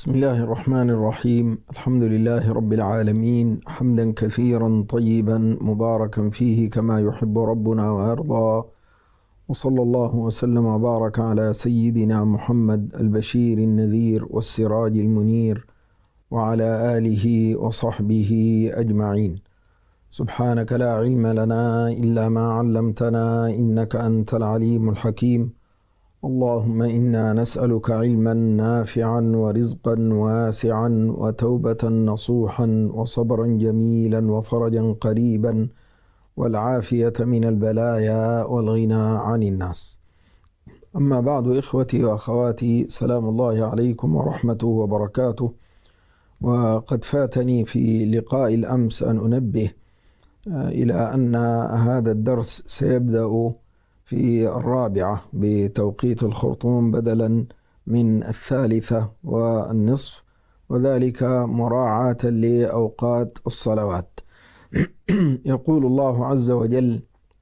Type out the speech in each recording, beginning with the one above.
بسم الله الرحمن الرحيم. الحمد لله رب العالمين، حمدا كثيرا طيبا مباركا فيه كما يحب ربنا ويرضى، وصلى الله وسلم وبارك على سيدنا محمد البشير النذير والسراج المنير وعلى آله وصحبه أجمعين. سبحانك لا علم لنا إلا ما علمتنا إنك أنت العليم الحكيم. اللهم إنا نسألك علما نافعا ورزقا واسعا وتوبة نصوحا وصبرا جميلا وفرجا قريبا والعافية من البلايا والغنى عن الناس. أما بعد، إخوتي وأخواتي، سلام الله عليكم ورحمته وبركاته. وقد فاتني في لقاء الأمس أن أنبه إلى أن هذا الدرس سيبدأ في 4 بتوقيت الخرطوم بدلا من 3:30، وذلك مراعاة لأوقات الصلوات. يقول الله عز وجل: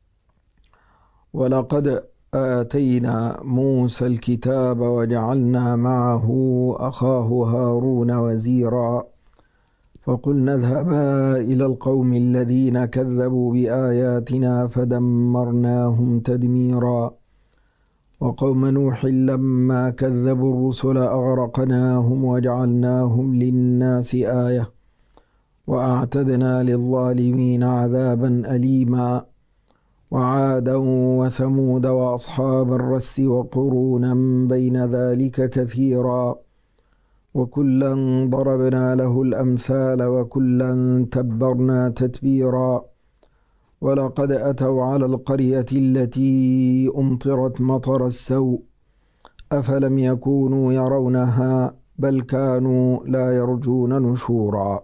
ولقد آتينا موسى الكتاب وجعلنا معه أخاه هارون وزيرا فقلنا اذهبا إلى القوم الذين كذبوا بآياتنا فدمرناهم تدميرا وقوم نوح لما كذبوا الرسل أغرقناهم وجعلناهم للناس آية وأعتدنا للظالمين عذابا أليما وعادا وثمود وأصحاب الرس وقرونا بين ذلك كثيرا وكلا ضربنا له الأمثال وكلا تبرنا تتبيرا ولقد أتوا على القرية التي أمطرت مطر السوء أفلم يكونوا يرونها بل كانوا لا يرجون نشورا.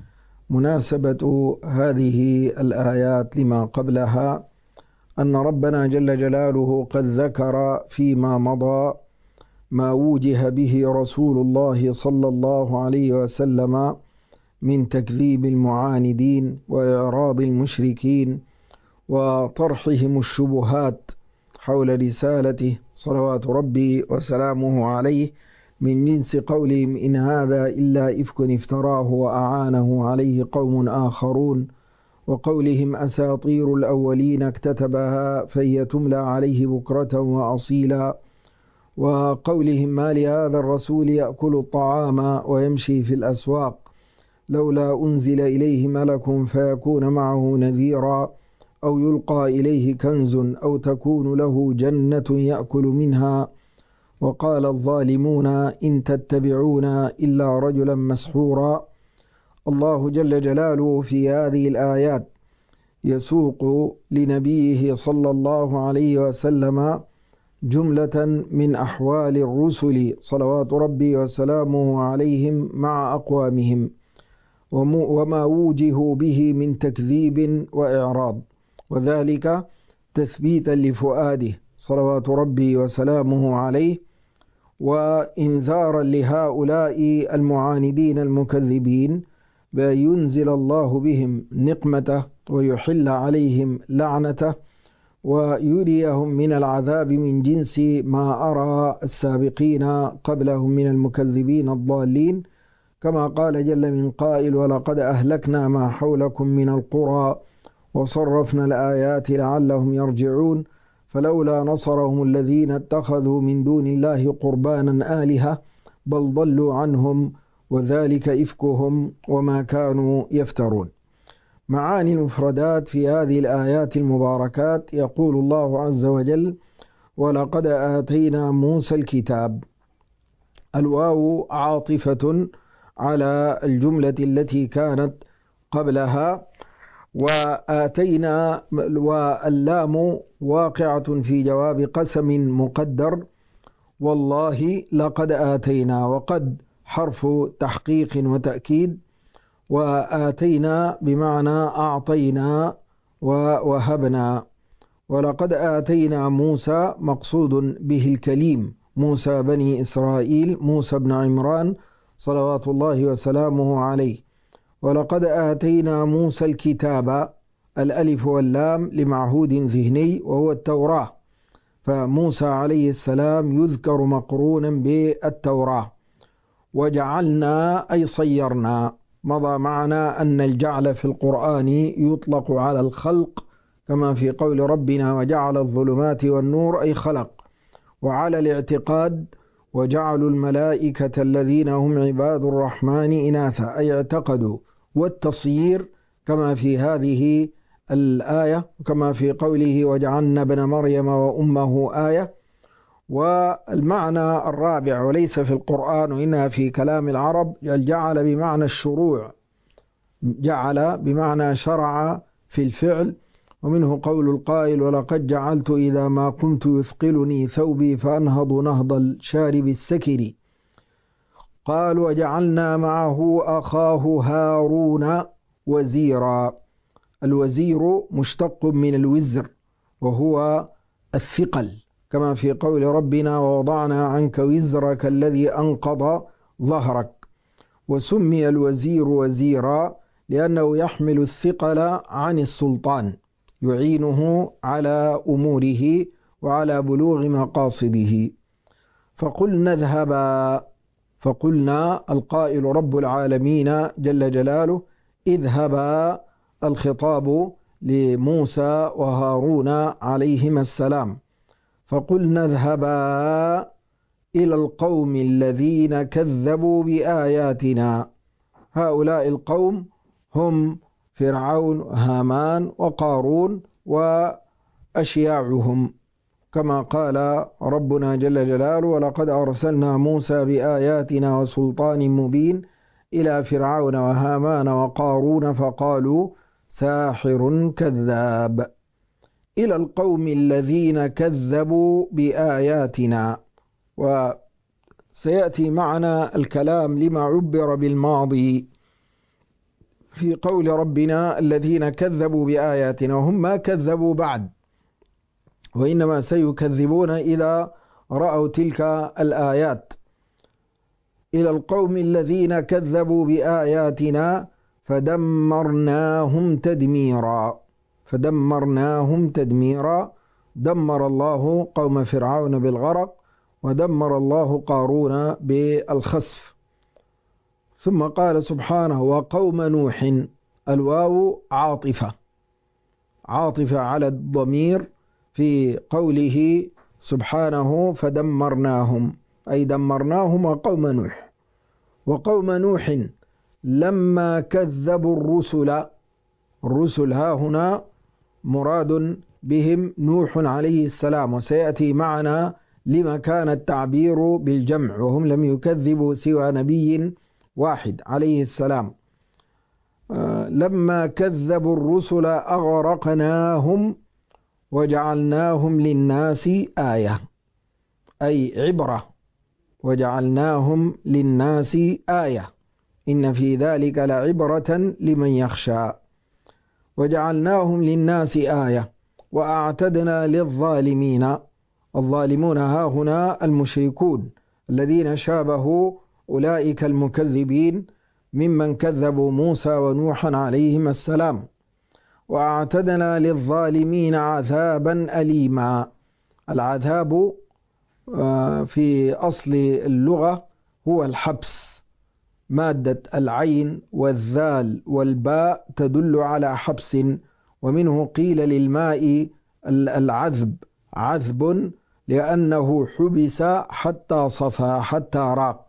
مناسبة هذه الآيات لما قبلها أن ربنا جل جلاله قد ذكر فيما مضى ما وجه به رسول الله صلى الله عليه وسلم من تكذيب المعاندين وإعراض المشركين وطرحهم الشبهات حول رسالته صلوات ربي وسلامه عليه، من جنس قولهم إن هذا إلا إفك افتراه وأعانه عليه قوم آخرون، وقولهم أساطير الأولين اكتتبها فهي تملى عليه بكرة وأصيلا، وقولهم ما لهذا الرسول يأكل الطعام ويمشي في الأسواق لولا أنزل إليه ملك فيكون معه نذيرا أو يلقى إليه كنز أو تكون له جنة يأكل منها وقال الظالمون إن تتبعون إلا رجلا مسحورا. الله جل جلاله في هذه الآيات يسوق لنبيه صلى الله عليه وسلم جملة من أحوال الرسل صلوات ربي وسلامه عليهم مع أقوامهم وما وجهوا به من تكذيب وإعراض، وذلك تثبيتا لفؤاده صلوات ربي وسلامه عليه وإنذارا لهؤلاء المعاندين المكذبين بأن ينزل الله بهم نقمته ويحل عليهم لعنته ويريهم من العذاب من جنس ما أرى السابقين قبلهم من المكذبين الضالين، كما قال جل من قائل: ولقد أهلكنا ما حولكم من القرى وصرفنا الآيات لعلهم يرجعون فلولا نصرهم الذين اتخذوا من دون الله قربانا آلهة بل ضلوا عنهم وذلك إفكهم وما كانوا يفترون. معاني المفردات في هذه الآيات المباركات: يقول الله عز وجل: ولقد آتينا موسى الكتاب. الواو عاطفة على الجملة التي كانت قبلها، وآتينا واللام واقعة في جواب قسم مقدر، والله لقد آتينا، وقد حرف تحقيق وتأكيد، وآتينا بمعنى أعطينا ووهبنا. ولقد آتينا موسى مقصود به الكليم موسى بني إسرائيل موسى بن عمران صلوات الله وسلامه عليه. ولقد آتينا موسى الكتاب، الألف واللام لمعهود ذهني وهو التوراة، فموسى عليه السلام يذكر مقرونا بالتوراة. وجعلنا أي صيرنا. مضى معنا أن الجعل في القرآن يطلق على الخلق، كما في قول ربنا وجعل الظلمات والنور أي خلق، وعلى الاعتقاد وجعلوا الملائكة الذين هم عباد الرحمن إناثا أي اعتقدوا، والتصيير كما في هذه الآية، كما في قوله وجعلنا ابن مريم وأمه آية. والمعنى الرابع وليس في القرآن وإنها في كلام العرب، الجعل بمعنى الشروع، جعل بمعنى شرع في الفعل، ومنه قول القائل ولقد جعلت إذا ما قمت يثقلني ثوبي فأنهض نهض الشارب السكري. قال وجعلنا معه أخاه هارون وزيرا. الوزير مشتق من الوزر وهو الثقل، كما في قول ربنا ووضعنا عنك وزرك الذي أنقض ظهرك. وسمي الوزير وزيرا لأنه يحمل الثقل عن السلطان، يعينه على أموره وعلى بلوغ مقاصده. فقلنا اذهبا، فقلنا القائل رب العالمين جل جلاله اذهبا، الخطاب لموسى وهارون عليهما السلام. فقلنا اذهبا إلى القوم الذين كذبوا بآياتنا. هؤلاء القوم هم فرعون وهامان وقارون وأشياعهم، كما قال ربنا جل جلاله ولقد أرسلنا موسى بآياتنا وسلطان مبين إلى فرعون وهامان وقارون فقالوا ساحر كذاب. إلى القوم الذين كذبوا بآياتنا. وسيأتي معنا الكلام لما عبر بالماضي في قول ربنا الذين كذبوا بآياتنا، وهم ما كذبوا بعد، وإنما سيكذبون إذا رأوا تلك الآيات. إلى القوم الذين كذبوا بآياتنا فدمرناهم تدميرا. فدمرناهم تدميرا، دمر الله قوم فرعون بالغرق، ودمر الله قارون بالخسف. ثم قال سبحانه وقوم نوح. الواو عاطفة، عاطفة على الضمير في قوله سبحانه فدمرناهم، أي دمرناهم وقوم نوح. وقوم نوح لما كذبوا الرسل. الرسل ها هنا مراد بهم نوح عليه السلام، وسيأتي معنا لما كان التعبير بالجمع، وهم لم يكذبوا سوى نبي واحد عليه السلام. لما كذبوا الرسل أغرقناهم وجعلناهم للناس آية، أي عبرة، وجعلناهم للناس آية إن في ذلك لعبرة لمن يخشى. وجعلناهم للناس آية. وأعتدنا للظالمين. الظالمون ها هنا المشركون الذين شابهوا أولئك المكذبين ممن كذبوا موسى ونوحا عليهما السلام. وأعتدنا للظالمين عذابا أليما. العذاب في أصل اللغة هو الحبس، مادة العين والذال والباء تدل على حبس، ومنه قيل للماء العذب عذب لأنه حبس حتى صفى حتى راق.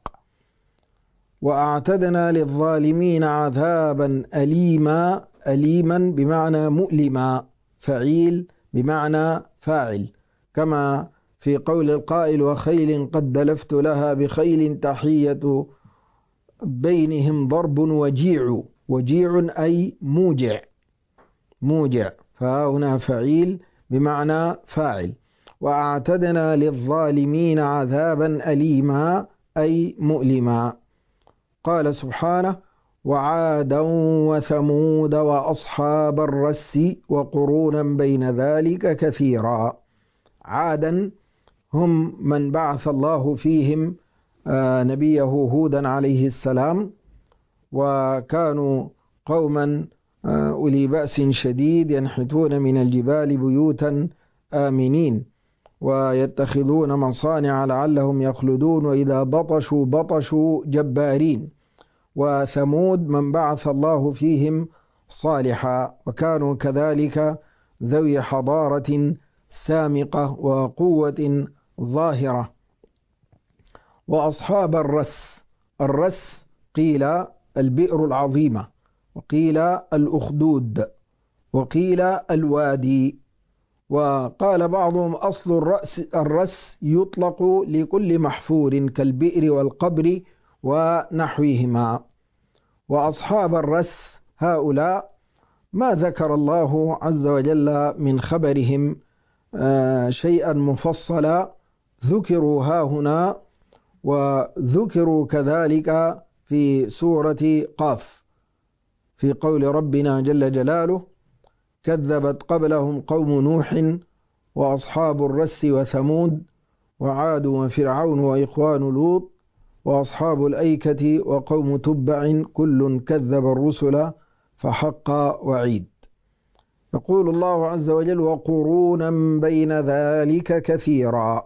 وأعتدنا للظالمين عذابا أليما. أليما بمعنى مؤلما، فعيل بمعنى فاعل، كما في قول القائل وخيل قد دلفت لها بخيل تحية بينهم ضرب وجيع. وجيع أي موجع، موجع، فهنا فعيل بمعنى فاعل. وأعتدنا للظالمين عذابا أليما أي مؤلما. قال سبحانه وعادا وثمود وأصحاب الرس وقرونا بين ذلك كثيرا. عادا هم من بعث الله فيهم نبيه هودا عليه السلام، وكانوا قوما أولي بأس شديد ينحتون من الجبال بيوتا آمنين. ويتخذون مصانع لعلهم يخلدون وإذا بطشوا بطشوا جبارين. وثمود من بعث الله فيهم صالحا وكانوا كذلك ذوي حضارة سامقة وقوة ظاهرة. وأصحاب الرس قيل البئر العظيمة، وقيل الأخدود، وقيل الوادي. وقال بعضهم أصل الرس يطلق لكل محفور كالبئر والقبر ونحوهما. وأصحاب الرس هؤلاء ما ذكر الله عز وجل من خبرهم شيئا مفصلا، ذكروا هاهنا وذكروا كذلك في سورة قاف في قول ربنا جل جلاله: كذبت قبلهم قوم نوح وأصحاب الرس وثمود وعاد وفرعون وإخوان لوط وأصحاب الأيكة وقوم تبع كل كذب الرسل فحق وعيد. يقول الله عز وجل: وقرونا بين ذلك كثيرا.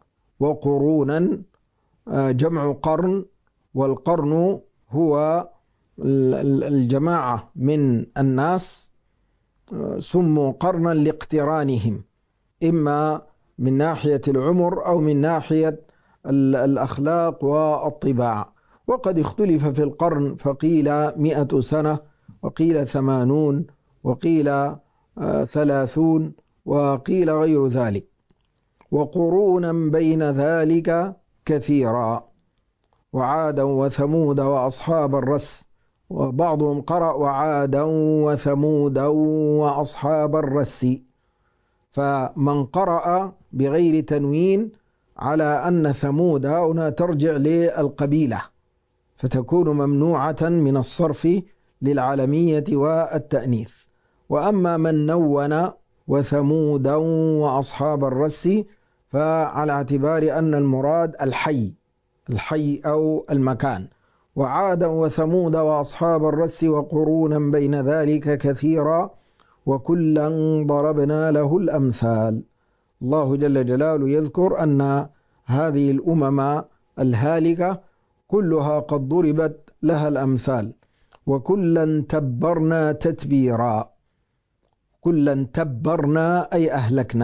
وقرونا جمع قرن، والقرن هو الجماعة من الناس سموا قرنا لاقترانهم، إما من ناحية العمر أو من ناحية الأخلاق والطباع. وقد اختلف في القرن، فقيل 100 سنة، وقيل 80، وقيل 30، وقيل غير ذلك. وقرونا بين ذلك كثيرا. وعادا وثمود وأصحاب الرس، وبعضهم قرأ وعادا وثمود وأصحاب الرس. فمن قرأ بغير تنوين على أن ثمود هنا ترجع للقبيلة، فتكون ممنوعة من الصرف للعالمية والتأنيث. وأما من نون وثمود وأصحاب الرس فعلى اعتبار أن المراد الحي أو المكان. وعادا وثمود وأصحاب الرس وقرونا بين ذلك كثيرا وكلا ضربنا له الأمثال. الله جل جلاله يذكر أن هذه الأمم الهالكة كلها قد ضربت لها الأمثال، وكلا تبرنا تتبيرا. كلا تبرنا أي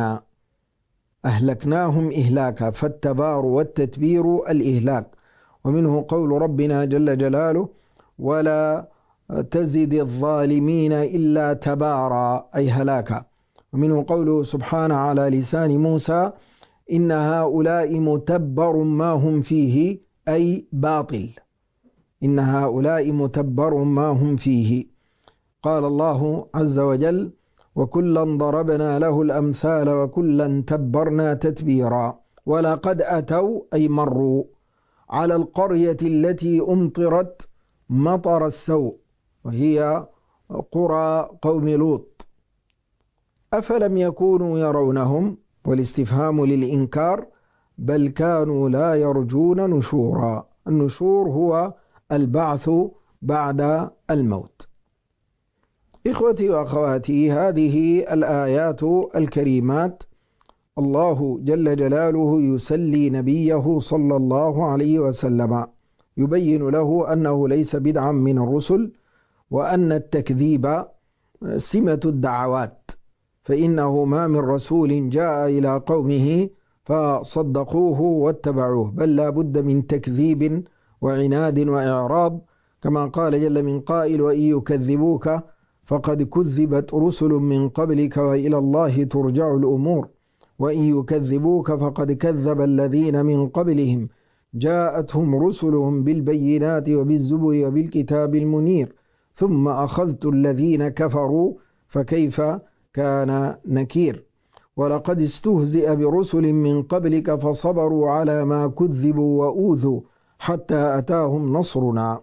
أهلكناهم إهلاكا، فالتبار والتتبير الإهلاك. ومنه قول ربنا جل جلاله: ولا تزد الظالمين إلا تبارا أي هلاكا. ومنه قوله سبحانه على لسان موسى: إن هؤلاء متبر ما هم فيه أي باطل. إن هؤلاء متبر ما هم فيه. قال الله عز وجل: وكلا ضربنا له الأمثال وكلا تبرنا تتبيرا. ولقد أتوا أي مروا على القرية التي أمطرت مطر السوء، وهي قرى قوم لوط، أفلم يكونوا يرونهم، والاستفهام للإنكار، بل كانوا لا يرجون نشورا. النشور هو البعث بعد الموت. إخوتي وأخواتي، هذه الآيات الكريمات الله جل جلاله يسلي نبيه صلى الله عليه وسلم، يبين له أنه ليس بدعا من الرسل، وأن التكذيب سمة الدعوات، فإنه ما من رسول جاء إلى قومه فصدقوه واتبعوه، بل لا بد من تكذيب وعناد وإعراض، كما قال جل من قائل: وإن يكذبوك فقد كذبت رسل من قبلك وإلى الله ترجع الأمور، وإن يكذبوك فقد كذب الذين من قبلهم جاءتهم رسلهم بالبينات وبالزبر وبالكتاب المنير ثم أخذت الذين كفروا فكيف كان نكير. ولقد استهزئ برسل من قبلك فصبروا على ما كذبوا وأوذوا حتى أتاهم نصرنا.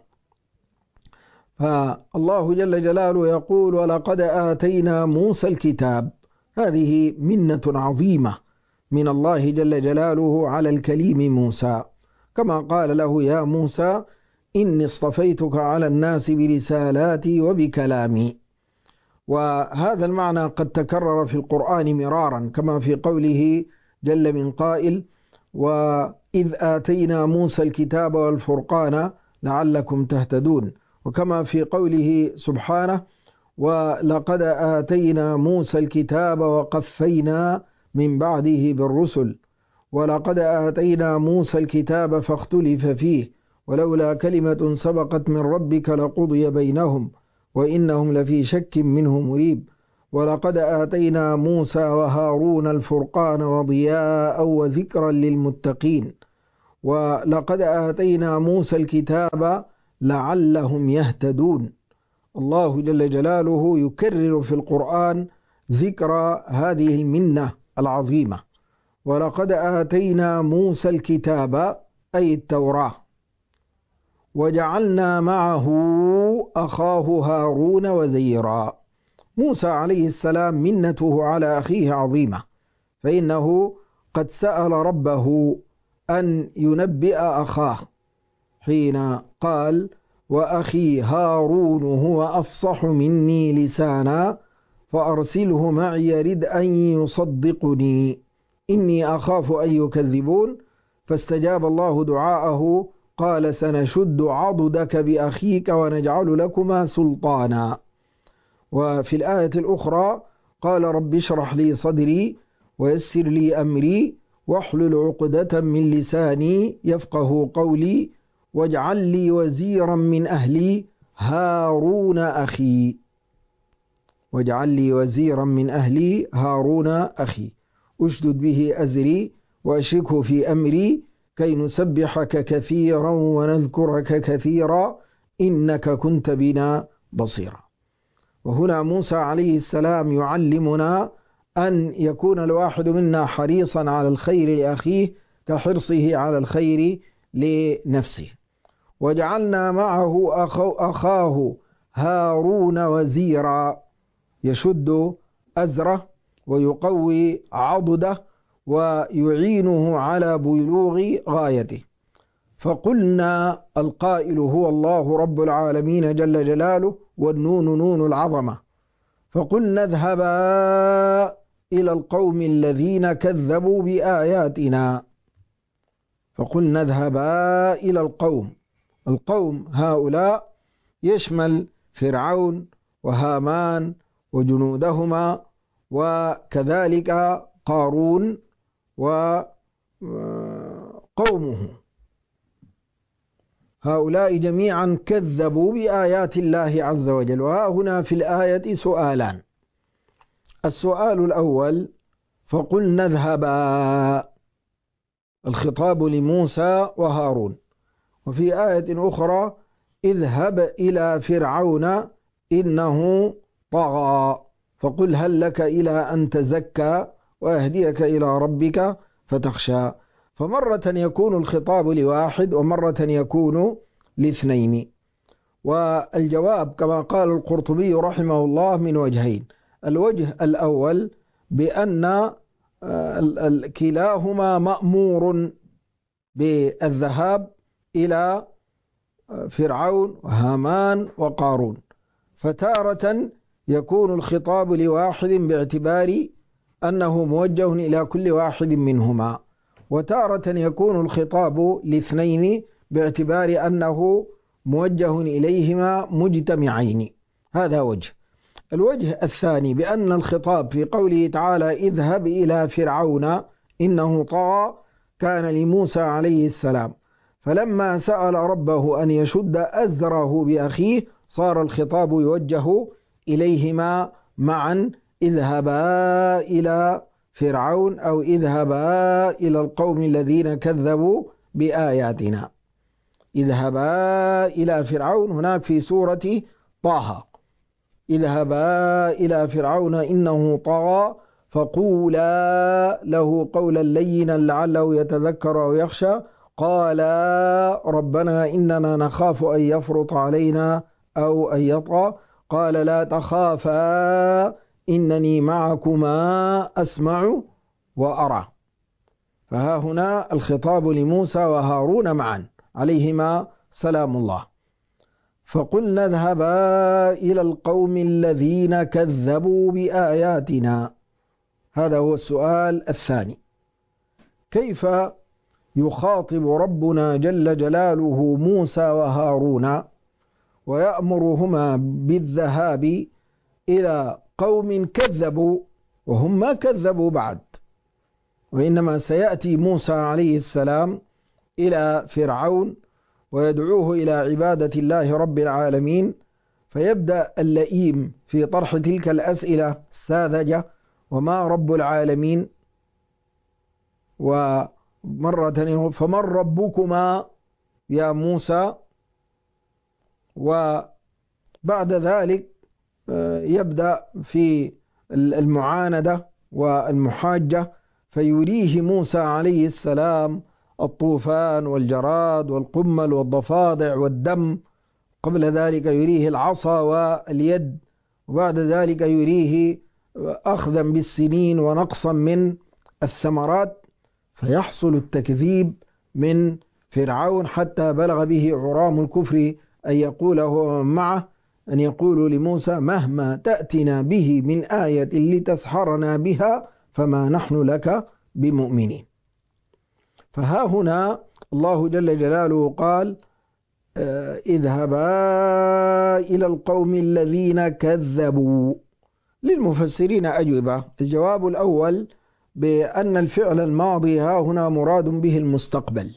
فالله جل جلاله يقول: ولقد آتينا موسى الكتاب. هذه منة عظيمة من الله جل جلاله على الكليم موسى، كما قال له: يا موسى إني اصطفيتك على الناس برسالاتي وبكلامي. وهذا المعنى قد تكرر في القرآن مرارا، كما في قوله جل من قائل: وإذ آتينا موسى الكتاب والفرقان لعلكم تهتدون. وكما في قوله سبحانه: ولقد آتينا موسى الكتاب وقفينا من بعده بالرسل ولقد آتينا موسى الكتاب فاختلف فيه ولولا كلمة سبقت من ربك لقضي بينهم وإنهم لفي شك منه مريب. ولقد آتينا موسى وهارون الفرقان وضياء وذكرا للمتقين. ولقد آتينا موسى الكتاب لعلهم يهتدون. الله جل جلاله يكرر في القرآن ذكر هذه المنة العظيمة. ولقد آتينا موسى الكتاب أي التوراة، وجعلنا معه أخاه هارون وزيرا. موسى عليه السلام منته على أخيه عظيمة، فإنه قد سأل ربه أن ينبئ أخاه حين قال: وأخي هارون هو أفصح مني لسانا فأرسله معي رد أن يصدقني إني أخاف أن يكذبون. فاستجاب الله دعاءه قال: سنشد عضدك بأخيك ونجعل لكما سلطانا. وفي الآية الأخرى قال: رب اشرح لي صدري ويسر لي أمري واحلل عقدة من لساني يفقه قولي واجعل لي وزيرا من أهلي هارون أخي. واجعل لي وزيرا من أهلي هارون أخي أشدد به أزري وأشركه في أمري كي نسبحك كثيرا ونذكرك كثيرا إنك كنت بنا بصيرا. وهنا موسى عليه السلام يعلمنا أن يكون الواحد منا حريصا على الخير لأخيه كحرصه على الخير لنفسه. وجعلنا معه أخاه هارون وزيرا، يشد أزره ويقوي عضده ويعينه على بلوغ غايته. فقلنا، القائل هو الله رب العالمين جل جلاله، والنون نون العظمة. فقلنا اذهبا إلى القوم الذين كذبوا بآياتنا. فقلنا اذهبا إلى القوم هؤلاء يشمل فرعون وهامان وجنودهما وكذلك قارون وقومه. هؤلاء جميعا كذبوا بآيات الله عز وجل. وهنا في الآية سؤالان. السؤال الأول: فقلنا اذهبا، الخطاب لموسى وهارون. وفي آية أخرى: اذهب إلى فرعون إنه طغى فقل هل لك إلى أن تزكى وأهديك إلى ربك فتخشى. فمرة يكون الخطاب لواحد ومرة يكون لاثنين. والجواب كما قال القرطبي رحمه الله من وجهين. الوجه الأول بأن كلاهما مأمور بالذهاب إلى فرعون وهامان وقارون، فتارة يكون الخطاب لواحد باعتبار أنه موجه إلى كل واحد منهما، وتارة يكون الخطاب لاثنين باعتبار أنه موجه إليهما مجتمعين. هذا وجه. الوجه الثاني بأن الخطاب في قوله تعالى اذهب إلى فرعون إنه طغى كان لموسى عليه السلام، فلما سأل ربه أن يشد أزره بأخيه صار الخطاب يوجه إليهما معا: اذهبا إلى فرعون أو اذهبا إلى القوم الذين كذبوا بآياتنا. اذهبا إلى فرعون هناك في سورة طه: اذهبا إلى فرعون إنه طغى فقولا له قولا لينا لعله يتذكر أو يخشى قال ربنا إننا نخاف أن يفرط علينا أو أن يطغى قال لا تخافا إنني معكما أسمع وأرى. فها هنا الخطاب لموسى وهارون معا عليهما سلام الله. فقلنا اذهبا إلى القوم الذين كذبوا بآياتنا. هذا هو السؤال الثاني. كيف يخاطب ربنا جل جلاله موسى وهارون ويأمرهما بالذهاب إلى قوم كذبوا وهم ما كذبوا بعد، وإنما سيأتي موسى عليه السلام إلى فرعون ويدعوه إلى عبادة الله رب العالمين، فيبدأ اللئيم في طرح تلك الأسئلة الساذجة: وما رب العالمين؟ ومرة فمن ربكما يا موسى؟ وبعد ذلك يبدأ في المعاندة والمحاجة، فيريه موسى عليه السلام الطوفان والجراد والقمل والضفادع والدم، قبل ذلك يريه العصا واليد، وبعد ذلك يريه أخذا بالسنين ونقصا من الثمرات، فيحصل التكذيب من فرعون حتى بلغ به عرام الكفر أن يقوله معه، أن يقول لموسى: مهما تأتنا به من آية لتسحرنا بها فما نحن لك بمؤمنين. فها هنا الله جل جلاله قال: اذهبا إلى القوم الذين كذبوا. للمفسرين أجوبة. الجواب الأول بأن الفعل الماضي ها هنا مراد به المستقبل،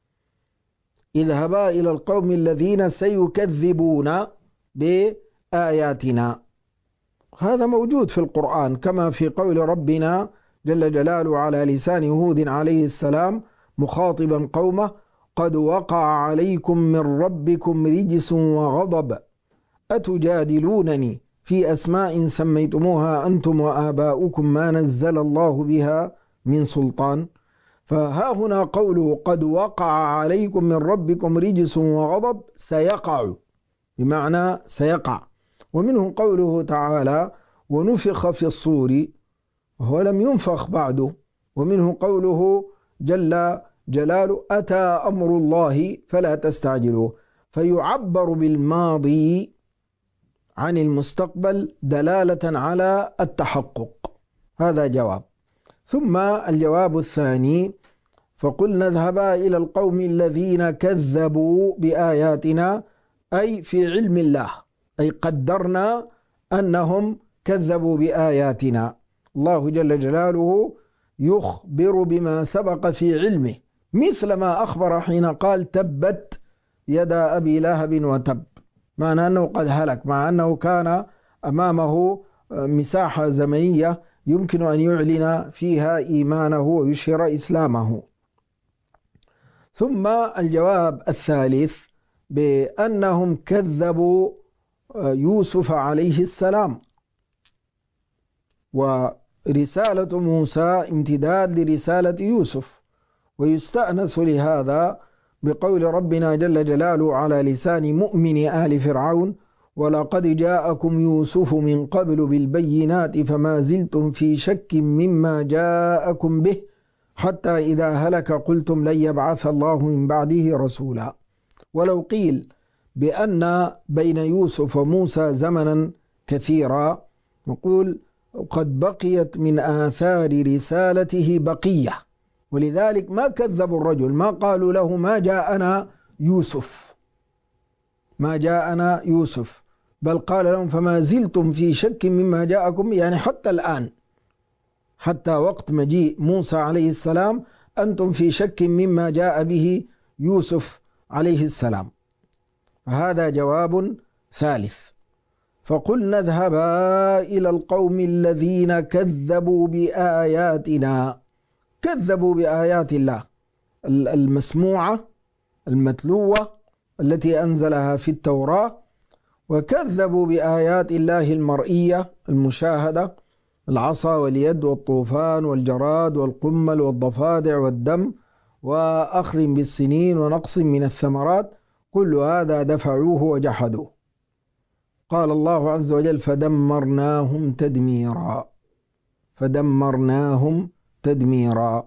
اذهبا إلى القوم الذين سيكذبون بآياتنا. هذا موجود في القرآن، كما في قول ربنا جل جلاله على لسان هود عليه السلام مخاطبا قومه: قد وقع عليكم من ربكم رجس وغضب أتجادلونني في أسماء سميتموها أنتم وآباؤكم ما نزل الله بها من سلطان. فها هنا قوله قد وقع عليكم من ربكم رجس وغضب سيقع، بمعنى سيقع. ومنه قوله تعالى: ونفخ في الصور، وهو لم ينفخ بعده. ومنه قوله جل جلاله: أتى أمر الله فلا تستعجلوه. فيعبر بالماضي عن المستقبل دلالة على التحقق. هذا جواب. ثم الجواب الثاني: فقلنا اذهبا إلى القوم الذين كذبوا بآياتنا، أي في علم الله، أي قدرنا أنهم كذبوا بآياتنا. الله جل جلاله يخبر بما سبق في علمه، مثل ما أخبر حين قال: تبت يدا أبي لهب وتب، معنى أنه قد هلك، مع أنه كان أمامه مساحة زمنية يمكن أن يعلن فيها إيمانه ويشهر إسلامه. ثم الجواب الثالث بأنهم كذبوا يوسف عليه السلام، ورسالة موسى امتداد لرسالة يوسف، ويستأنس لهذا بقول ربنا جل جلاله على لسان مؤمن آل فرعون: ولقد جاءكم يوسف من قبل بالبينات فما زلتم في شك مما جاءكم به حتى إذا هلك قلتم لن يبعث الله من بعده رسولا. ولو قيل بأن بين يوسف وموسى زمنا كثيرا، نقول قد بقيت من آثار رسالته بقية، ولذلك ما كذبوا الرجل، ما قالوا له ما جاءنا يوسف، ما جاءنا يوسف، بل قال لهم فما زلتم في شك مما جاءكم، يعني حتى الآن، حتى وقت مجيء موسى عليه السلام أنتم في شك مما جاء به يوسف عليه السلام. هذا جواب ثالث. فقلنا اذهبا إلى القوم الذين كذبوا بآياتنا، كذبوا بآيات الله المسموعة المتلوة التي أنزلها في التوراة، وكذبوا بآيات الله المرئية المشاهدة: العصا واليد والطوفان والجراد والقمل والضفادع والدم وأخذ بالسنين ونقص من الثمرات، كل هذا دفعوه وجحدوه. قال الله عز وجل: فدمرناهم تدميرا، فدمرناهم تدميرا.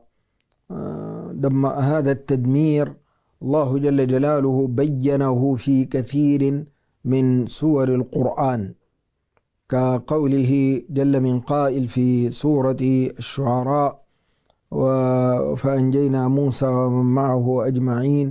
هذا التدمير الله جل جلاله بينه في كثير من سور القرآن، كقوله جل من قائل في سورة الشعراء: فأنجينا موسى ومن معه أجمعين،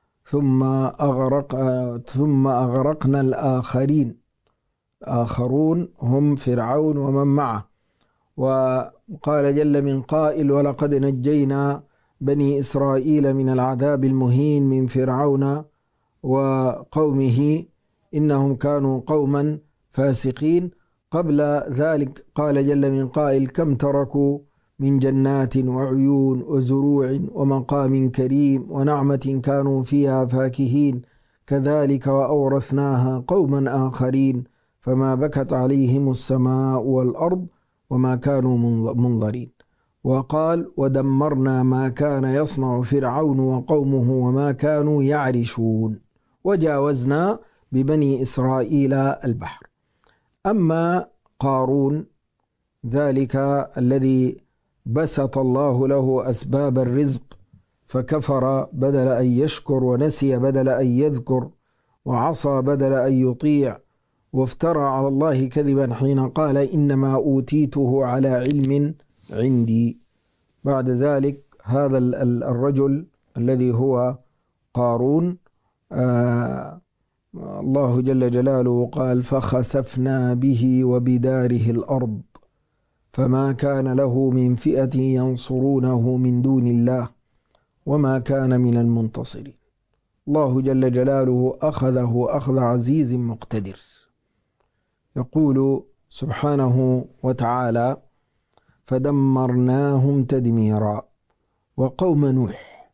ثم أغرقنا الآخرين. آخرون هم فرعون ومن معه. وقال جل من قائل ولقد نجينا بني إسرائيل من العذاب المهين من فرعون وقومه إنهم كانوا قوما فاسقين. قبل ذلك قال جل من قائل كم تركوا من جنات وعيون وزروع ومقام كريم ونعمة كانوا فيها فاكهين كذلك وأورثناها قوما آخرين فما بكت عليهم السماء والأرض وما كانوا منظرين. وقال ودمرنا ما كان يصنع فرعون وقومه وما كانوا يعرشون وجاوزنا ببني إسرائيل البحر. أما قارون ذلك الذي بسط الله له أسباب الرزق فكفر بدل أن يشكر ونسي بدل أن يذكر وعصى بدل أن يطيع وافترى على الله كذبا حين قال إنما أوتيته على علم عندي. بعد ذلك هذا الرجل الذي هو قارون الله جل جلاله قال فخسفنا به وبداره الأرض فما كان له من فئة ينصرونه من دون الله وما كان من المنتصرين. الله جل جلاله أخذه أخذ عزيز مقتدر. يقول سبحانه وتعالى فدمرناهم تدميرا. وقوم نوح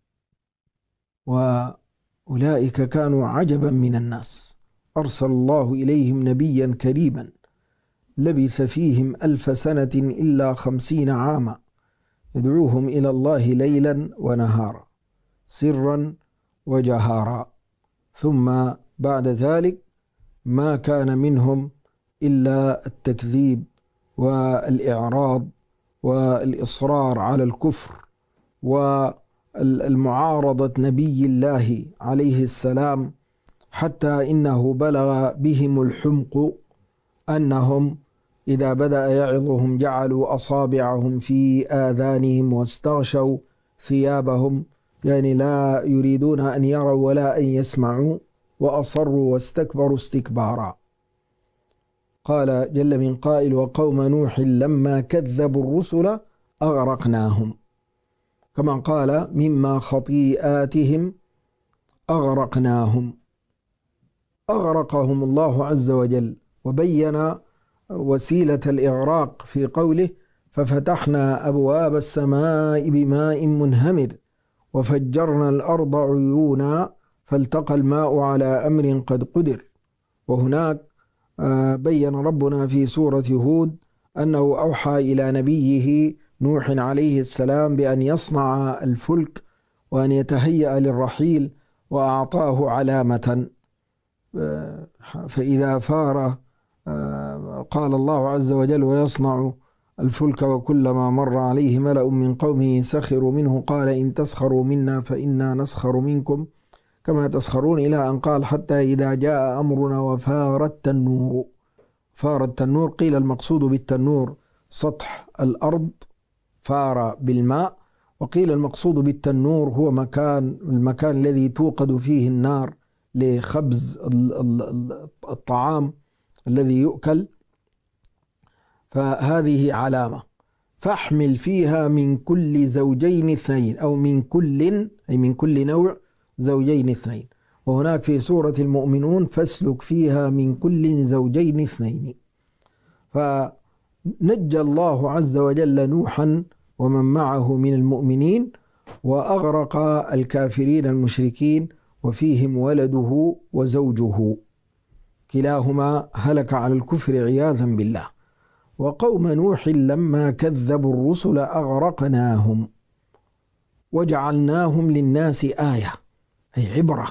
وأولئك كانوا عجبا من الناس أرسل الله إليهم نبيا كريما لبث فيهم 1000 سنة إلا 50 عاما يدعوهم إلى الله ليلا ونهارا سرا وجهارا. ثم بعد ذلك ما كان منهم إلا التكذيب والإعراض والإصرار على الكفر والمعارضة نبي الله عليه السلام، حتى إنه بلغ بهم الحمق أنهم إذا بدأ يعظهم جعلوا أصابعهم في آذانهم واستغشوا ثيابهم، يعني لا يريدون أن يروا ولا أن يسمعوا، وأصروا واستكبروا استكبارا. قال جل من قائل وقوم نوح لما كذبوا الرسل أغرقناهم، كما قال مما خطيئاتهم أغرقناهم. أغرقهم الله عز وجل، وبين وسيلة الإغراق في قوله ففتحنا أبواب السماء بماء منهمر وفجرنا الأرض عيونا فالتقى الماء على أمر قد قدر. وهناك بين ربنا في سورة هود أنه أوحى إلى نبيه نوح عليه السلام بأن يصنع الفلك وأن يتهيأ للرحيل، وأعطاه علامة فإذا فار قال الله عز وجل ويصنع الفلك وكلما مر عليه ملأ من قومه سخروا منه قال إن تسخروا منا فإنا نسخر منكم كما تسخرون، إلى أن قال حتى إذا جاء أمرنا وفار التنور. فار التنور قيل المقصود بالتنور سطح الأرض فار بالماء، وقيل المقصود بالتنور هو المكان الذي توقد فيه النار لخبز الطعام الذي يؤكل. فهذه علامة. فاحمل فيها من كل زوجين اثنين، أو من كل أي من كل نوع زوجين اثنين. وهناك في سورة المؤمنون فاسلك فيها من كل زوجين اثنين. فنجى الله عز وجل نوحا ومن معه من المؤمنين، وأغرق الكافرين المشركين وفيهم ولده وزوجه، كلاهما هلك على الكفر عياذا بالله. وقوم نوح لما كذبوا الرسل أغرقناهم وجعلناهم للناس آية أي عبرة.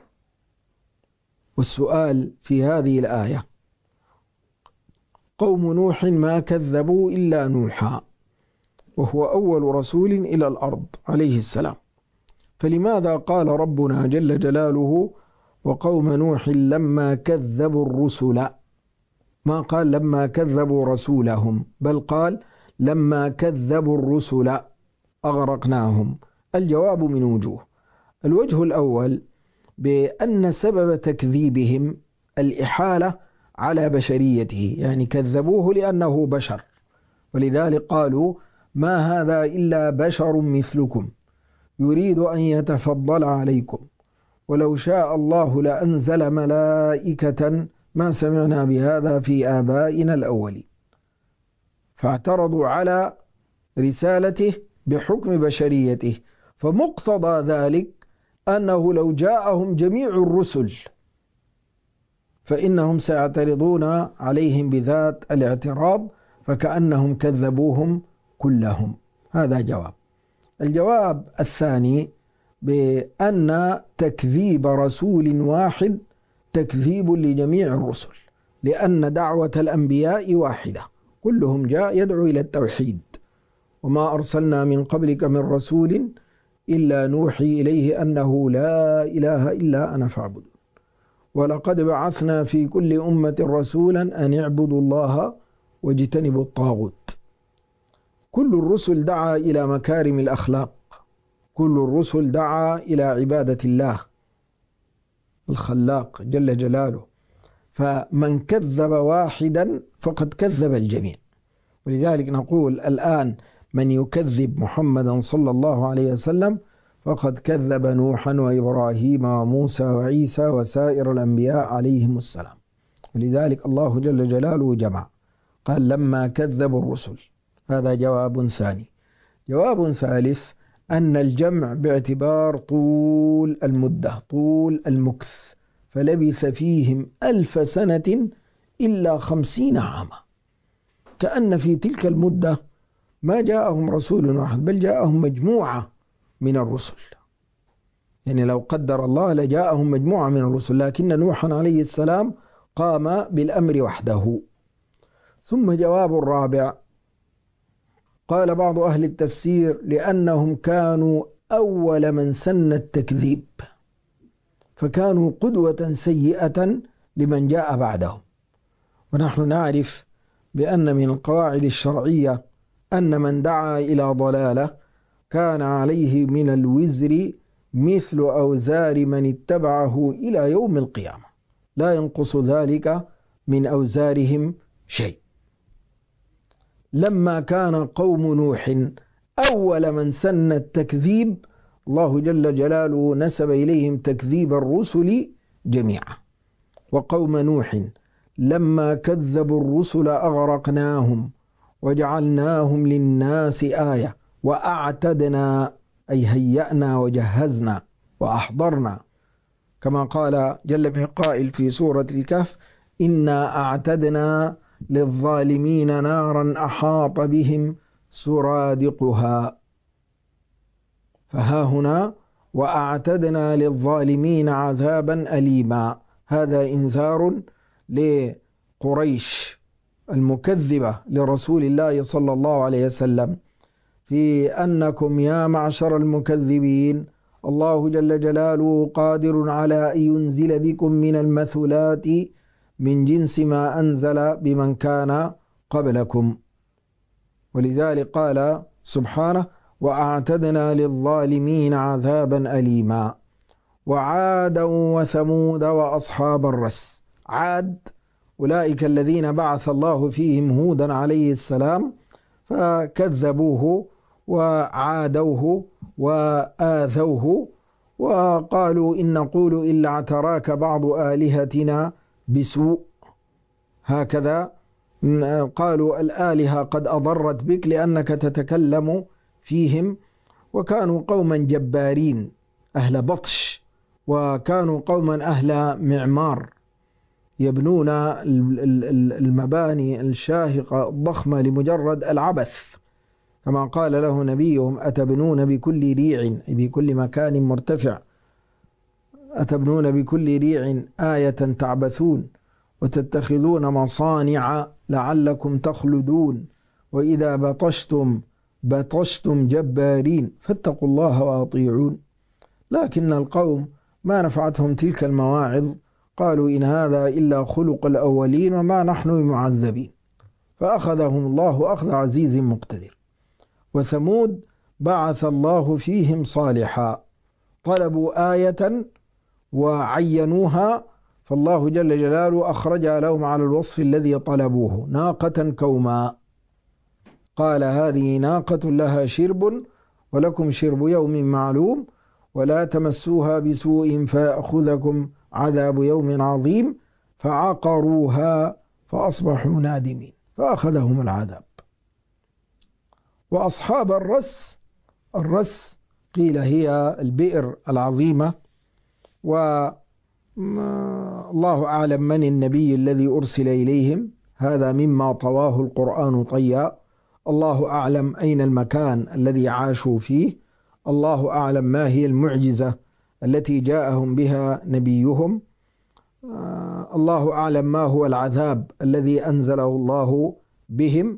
والسؤال في هذه الآية قوم نوح ما كذبوا إلا نوحا، وهو أول رسول إلى الأرض عليه السلام، فلماذا قال ربنا جل جلاله وقوم نوح لما كذبوا الرسل؟ ما قال لما كذبوا رسولهم، بل قال لما كذبوا الرسل. أغرقناهم. الجواب من وجوه. الوجه الأول بأن سبب تكذيبهم الإحالة على بشريته، يعني كذبوه لأنه بشر، ولذلك قالوا ما هذا إلا بشر مثلكم يريد أن يتفضل عليكم ولو شاء الله لأنزل ملائكة ما سمعنا بهذا في آبائنا الأولين. فاعترضوا على رسالته بحكم بشريته، فمقتضى ذلك أنه لو جاءهم جميع الرسل فإنهم سيعترضون عليهم بذات الاعتراض، فكأنهم كذبوهم كلهم. هذا جواب. الجواب الثاني بأن تكذيب رسول واحد تكذيب لجميع الرسل، لأن دعوة الأنبياء واحدة، كلهم جاء يدعو إلى التوحيد، وما أرسلنا من قبلك من رسول إلا نوحي إليه أنه لا إله إلا أنا فاعبدون، ولقد بعثنا في كل أمة رسولا أن اعبدوا الله واجتنبوا الطاغوت. كل الرسل دعا إلى مكارم الأخلاق، كل الرسل دعا إلى عبادة الله الخلاق جل جلاله، فمن كذب واحدا فقد كذب الجميع. ولذلك نقول الآن من يكذب محمدا صلى الله عليه وسلم فقد كذب نوحا وإبراهيم وموسى وعيسى وسائر الأنبياء عليهم السلام. ولذلك الله جل جلاله جمع، قال لما كذبوا الرسل. هذا جواب ثاني. جواب ثالث أن الجمع باعتبار طول المدة، طول المكث، فلبث فيهم 1000 سنة إلا 50 عاما، كأن في تلك المدة ما جاءهم رسول واحد بل جاءهم مجموعة من الرسل. يعني لو قدر الله لجاءهم مجموعة من الرسل، لكن نوحا عليه السلام قام بالأمر وحده. ثم جواب الرابع، قال بعض أهل التفسير لأنهم كانوا أول من سن التكذيب، فكانوا قدوة سيئة لمن جاء بعدهم. ونحن نعرف بأن من القواعد الشرعية أن من دعا إلى ضلالة كان عليه من الوزر مثل أوزار من اتبعه إلى يوم القيامة، لا ينقص ذلك من أوزارهم شيء. لما كان قوم نوح أول من سن التكذيب، الله جل جلاله نسب إليهم تكذيب الرسل جميعا. وقوم نوح لما كذبوا الرسل أغرقناهم وجعلناهم للناس آية وأعتدنا أي هيأنا وجهزنا وأحضرنا، كما قال جل من قائل في سورة الكهف إنا أعتدنا للظالمين نارا أحاط بهم سرادقها. فها هنا وأعتدنا للظالمين عذابا أليما، هذا إنذار لقريش المكذبة لرسول الله صلى الله عليه وسلم في أنكم يا معشر المكذبين الله جل جلاله قادر على أن ينزل بكم من المثلات من جنس ما أنزل بمن كان قبلكم. ولذلك قال سبحانه وأعتدنا للظالمين عذابا أليما. وعادا وثمود وأصحاب الرس. عاد أولئك الذين بعث الله فيهم هودا عليه السلام فكذبوه وعادوه وآذوه وقالوا إن نقول إلا اعتراك بعض آلهتنا بسوء. هكذا قالوا الآلهة قد أضرت بك لأنك تتكلم فيهم. وكانوا قوما جبارين أهل بطش، وكانوا قوما أهل معمار يبنون المباني الشاهقة الضخمة لمجرد العبث، كما قال له نبيهم أتبنون بكل ريع، بكل مكان مرتفع، أتبنون بكل ريع آية تعبثون وتتخذون مصانع لعلكم تخلدون وإذا بطشتم بطشتم جبارين فاتقوا الله وأطيعون. لكن القوم ما نفعتهم تلك المواعظ، قالوا إن هذا إلا خلق الأولين وما نحن بمعذبين، فأخذهم الله أخذ عزيز مقتدر. وثمود بعث الله فيهم صالحا. طلبوا آية وعينوها، فالله جل جلاله أخرجها لهم على الوصف الذي طلبوه: ناقة كوما. قال: هذه ناقة لها شرب ولكم شرب يوم معلوم ولا تمسوها بسوء فيأخذكم عذاب يوم عظيم. فعقروها فأصبحوا نادمين فأخذهم العذاب. وأصحاب الرس قيل هي البئر العظيمة، والله أعلم من النبي الذي أرسل إليهم، هذا مما طواه القرآن طيا. الله أعلم أين المكان الذي عاشوا فيه، الله أعلم ما هي المعجزة التي جاءهم بها نبيهم، الله أعلم ما هو العذاب الذي أنزله الله بهم.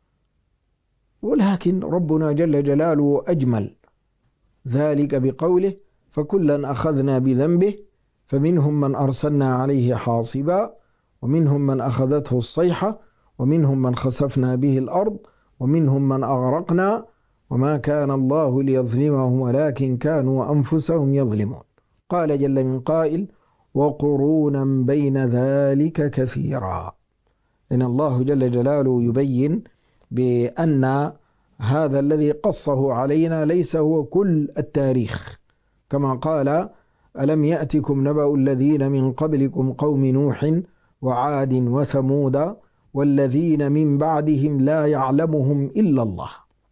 ولكن ربنا جل جلاله أجمل ذلك بقوله: فكلا أخذنا بذنبه فمنهم من أرسلنا عليه حاصبا ومنهم من أخذته الصيحة ومنهم من خسفنا به الأرض ومنهم من أغرقنا وما كان الله ليظلمهم ولكن كانوا أنفسهم يظلمون. قال جل من قائل: وقرونا بين ذلك كثيرا. إن الله جل جلاله يبين بأن هذا الذي قصه علينا ليس هو كل التاريخ، كما قال: ألم يأتكم نبأ الذين من قبلكم قوم نوح وعاد وثمود والذين من بعدهم لا يعلمهم إلا الله.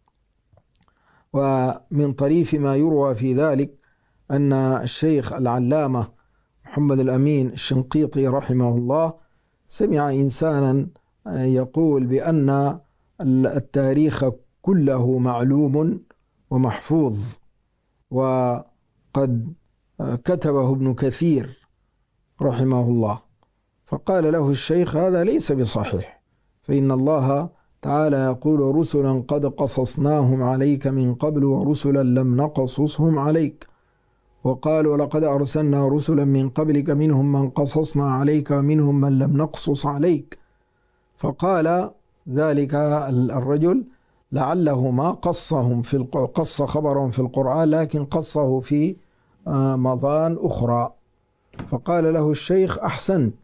ومن طريف ما يروى في ذلك أن الشيخ العلامة محمد الأمين الشنقيطي رحمه الله سمع إنسانا يقول بأن التاريخ كله معلوم ومحفوظ، وقد كتبه ابن كثير رحمه الله. فقال له الشيخ: هذا ليس بصحيح، فإن الله تعالى يقول: رسلا قد قصصناهم عليك من قبل ورسلا لم نقصصهم عليك. وقال: ولقد أرسلنا رسلا من قبلك منهم من قصصنا عليك ومنهم من لم نقصص عليك. فقال ذلك الرجل: لعله ما قصهم قص خبرهم في القرآن لكن قصه في مضان أخرى. فقال له الشيخ: أحسنت،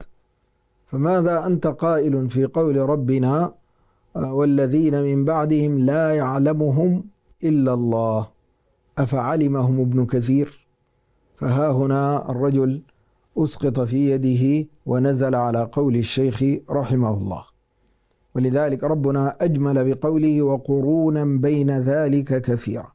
فماذا أنت قائل في قول ربنا: والذين من بعدهم لا يعلمهم إلا الله؟ أفعلمهم ابن كثير؟ فها هنا الرجل أسقط في يده ونزل على قول الشيخ رحمه الله. ولذلك ربنا أجمل بقوله: وقرونا بين ذلك كثيرا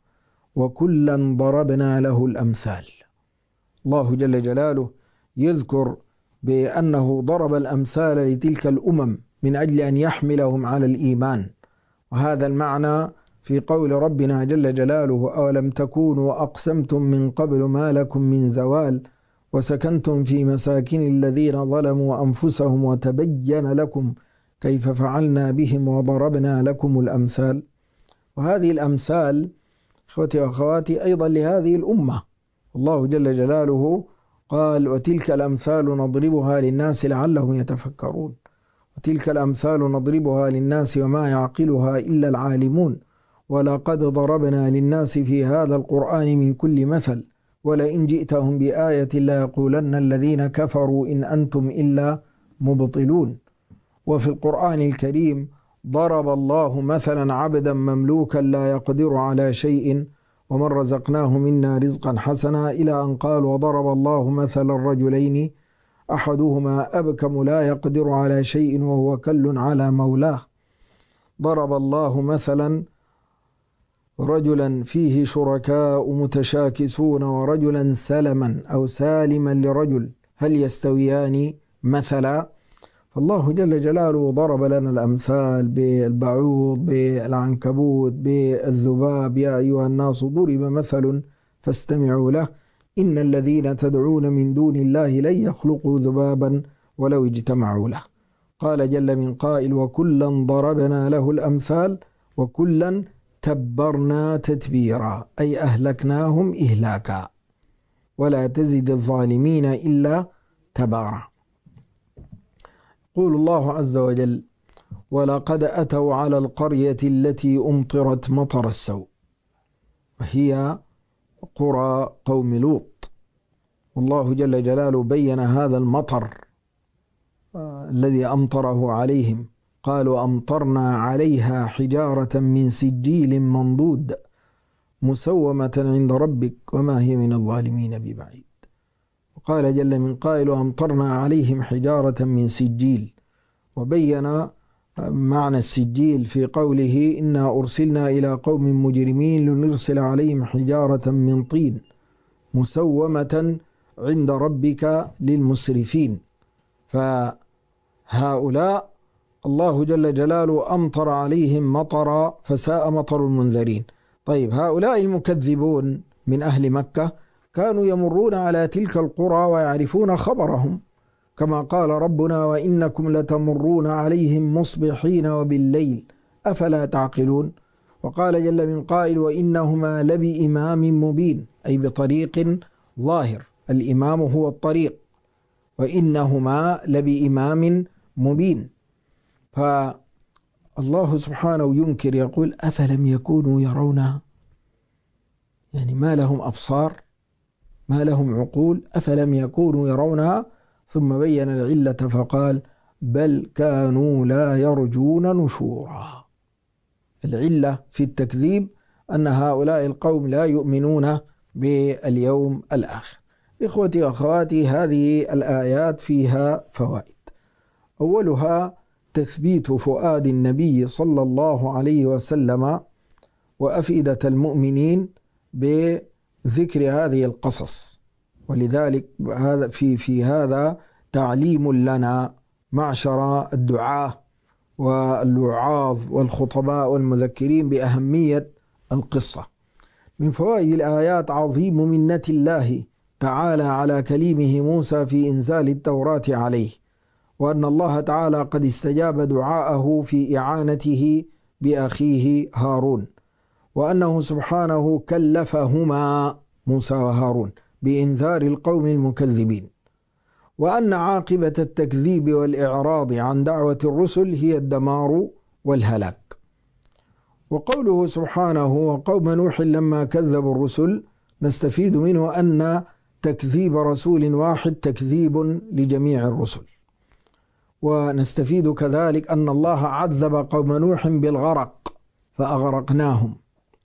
وكلا ضربنا له الأمثال. الله جل جلاله يذكر بأنه ضرب الأمثال لتلك الأمم من أجل أن يحملهم على الإيمان، وهذا المعنى في قول ربنا جل جلاله: أولم تكونوا أقسمتم من قبل ما لكم من زوال وسكنتم في مساكن الذين ظلموا أنفسهم وتبين لكم كيف فعلنا بهم وضربنا لكم الأمثال. وهذه الأمثال إخوتي وأخواتي أيضا لهذه الأمة. الله جل جلاله قال: وتلك الأمثال نضربها للناس لعلهم يتفكرون. وتلك الأمثال نضربها للناس وما يعقلها إلا العالمون. ولقد ضربنا للناس في هذا القرآن من كل مثل ولئن جئتهم بآية ليقولن الذين كفروا إن أنتم إلا مبطلون. وفي القرآن الكريم ضرب الله مثلا عبدا مملوكا لا يقدر على شيء ومن رزقناه منا رزقا حسنا إلى أن قال: وضرب الله مثل الرجلين أحدهما أبكم لا يقدر على شيء وهو كل على مولاه. ضرب الله مثلا رجلا فيه شركاء متشاكسون ورجلا سلما أو سالما لرجل هل يستويان مثلا. فالله جل جلاله ضرب لنا الأمثال بالبعوض بالعنكبوت بالذباب: يا أيها الناس ضرب مثل فاستمعوا له إن الذين تدعون من دون الله لن يخلقوا ذبابا ولو اجتمعوا له. قال جل من قائل: وكلا ضربنا له الأمثال وكلا تبرنا تتبيرا، أي أهلكناهم إهلاكا ولا تزد الظالمين إلا تبارا. يقول الله عز وجل: ولقد أتوا على القرية التي أمطرت مطر السوء. وهي قرى قوم لوط. والله جل جلاله بين هذا المطر الذي أمطره عليهم، قالوا أمطرنا عليها حجارة من سجيل منضود مسومة عند ربك وما هي من الظالمين ببعيد. وقال جل من قائل أمطرنا عليهم حجارة من سجيل، وبين معنى السجيل في قوله إنا أرسلنا إلى قوم مجرمين لنرسل عليهم حجارة من طين مسومة عند ربك للمسرفين. فهؤلاء الله جل جلاله أمطر عليهم مطرا فساء مطر المنذرين. طيب، هؤلاء المكذبون من أهل مكة كانوا يمرون على تلك القرى ويعرفون خبرهم، كما قال ربنا وإنكم لتمرون عليهم مصبحين وبالليل أفلا تعقلون. وقال جل من قائل وإنهما لبإمام مبين، أي بطريق ظاهر، الإمام هو الطريق، وإنهما لبإمام مبين. فالله سبحانه ينكر يقول أفلم يكونوا يرونها، يعني ما لهم أبصار، ما لهم عقول، أفلم يكونوا يرونها. ثم بين العلة فقال بل كانوا لا يرجون نشورا. العلة في التكذيب أن هؤلاء القوم لا يؤمنون باليوم الآخر. إخوتي وأخواتي، هذه الآيات فيها فوائد. أولها تثبيت فؤاد النبي صلى الله عليه وسلم وأفئدة المؤمنين بذكر هذه القصص، ولذلك في هذا تعليم لنا معشر الدعاة والوعاظ والخطباء والمذكرين بأهمية القصة. من فوائد الآيات عظيم منة الله تعالى على كليمه موسى في إنزال التوراة عليه، وأن الله تعالى قد استجاب دعاءه في إعانته بأخيه هارون، وأنه سبحانه كلفهما موسى وهارون بإنذار القوم المكذبين، وأن عاقبة التكذيب والإعراض عن دعوة الرسل هي الدمار والهلاك. وقوله سبحانه وقوم نوح لما كذبوا الرسل نستفيد منه أن تكذيب رسول واحد تكذيب لجميع الرسل. ونستفيد كذلك أن الله عذب قوم نوح بالغرق فأغرقناهم،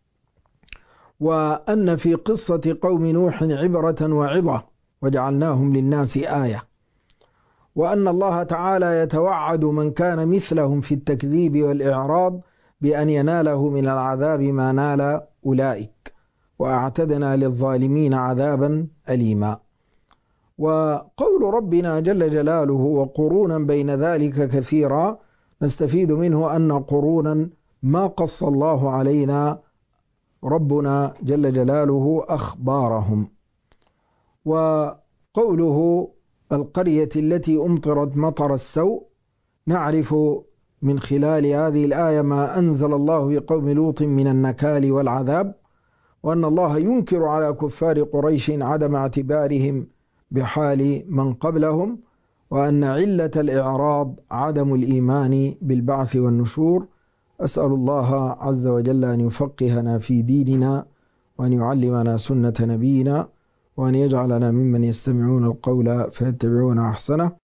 وأن في قصة قوم نوح عبرة وعظة وجعلناهم للناس آية، وأن الله تعالى يتوعد من كان مثلهم في التكذيب والإعراض بأن يناله من العذاب ما نال أولئك، وأعتدنا للظالمين عذابا أليما. وقول ربنا جل جلاله وقرونا بين ذلك كثيرا نستفيد منه أن قرونا ما قص الله علينا ربنا جل جلاله أخبارهم. وقوله القرية التي أمطرت مطر السوء نعرف من خلال هذه الآية ما أنزل الله بقوم لوط من النكال والعذاب، وأن الله ينكر على كفار قريش عدم اعتبارهم بحال من قبلهم، وأن علة الإعراض عدم الإيمان بالبعث والنشور. أسأل الله عز وجل أن يفقهنا في ديننا، وأن يعلمنا سنة نبينا، وأن يجعلنا ممن يستمعون القول فيتبعون أحسنه.